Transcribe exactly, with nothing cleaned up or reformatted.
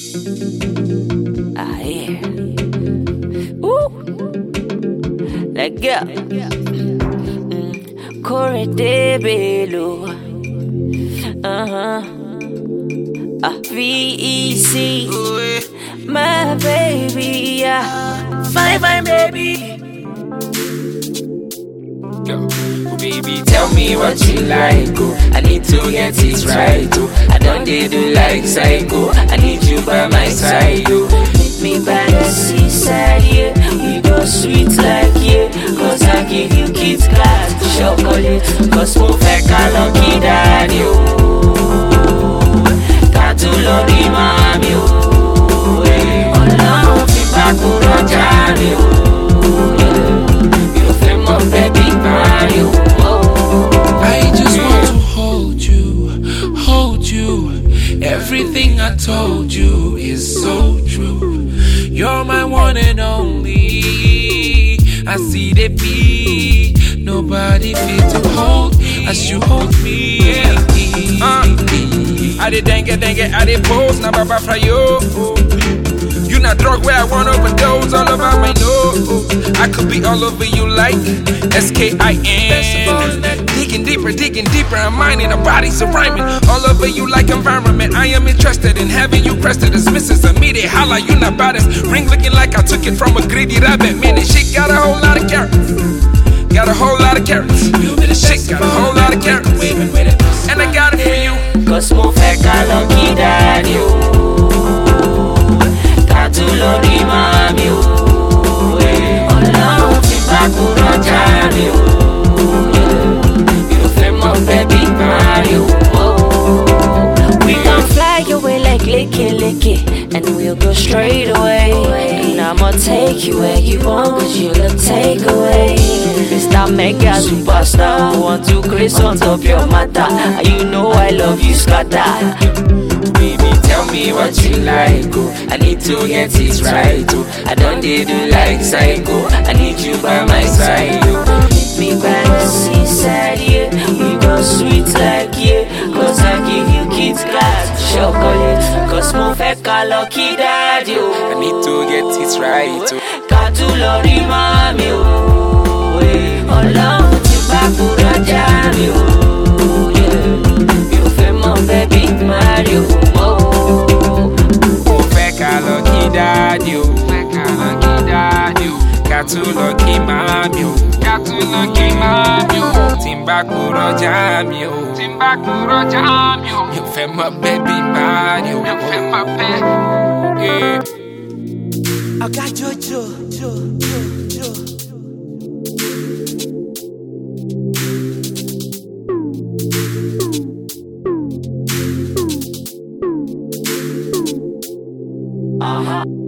Ah, yeah. Woo! Let go. Mm. Corey Debelo. Uh huh. Ah, V E C. My baby, yeah. Fine, fine, baby. Yo, oh baby, tell me what you like, oh. I need to get it right, oh. I don't dare do like psycho. I need you by my side, oh. Meet me by the seaside, yeah. We go sweet like, yeah. Cause I give you Kit Kat chocolate. Cause mo fẹ́ ká lucky daddy, oh. Ká tún lọ rí mami, oh. Ọlọ́run fi bá kúrò jáde, oh. I just want to hold you, hold you. Everything I told you is so true. You're my one and only. I see the beat. Nobody fit to hold as you hold me. Uh, I did dengue, dengue, I did pose, now baba fra yo. You not drug where I want overdose, all over my nose. I could be all over you like S K I N. Digging deeper, digging deeper, I'm mining, our bodies are rhyming. All over you like environment, I am interested in having you crested as Missus Immediate. Holla, you not baddest. Ring looking like I took it from a greedy rabbit. Man, this shit got a whole lot of carrots. Got a whole lot of carrots. This shit got a whole lot of carrots. And I got it for you. Cause mo fẹ́ ká lucky daddy, oh. Ká tún lọ rí mami, oh. Ọlọ́run fi bá kúrò jáde, oh. Mi ò fẹ́ mọ baby Mario, oh. We gon' fly away like leke leke, and we'll go straight away. And I'ma take you where you want, cause you look takeaway. Mister Mega Superstar, want to grace on top your matter. And you know I love you, scatter. Baby, tell me what you like, oh. I need to get it right, oh. I don't dare do like psycho. I need you by my side, oh. Meet me by the seaside, yeah. We go sweet like, yeah. Cause I give you Kit Kat chocolate. Cause mo fẹ́ ká lucky daddy, oh. I need to get it right, oh. Ká tún lọ rí mami, oh. Ọlọ́run ti bá kúrò jáde, oh. Mi ò fẹ́ mọ baby Mario, oh. Mo fẹ́ ká lucky daddy, oh. Ká tún lucky mami, oh. Ká tún lucky mami, oh. Tí n bá kúrò jáde, oh. Tí n bá kúrò jáde, oh. Mi ò fẹ́ mọ baby Mario, mi ò fẹ́ mọ baby. I got Jojo, Jo, Jo, Jo. Uh-huh.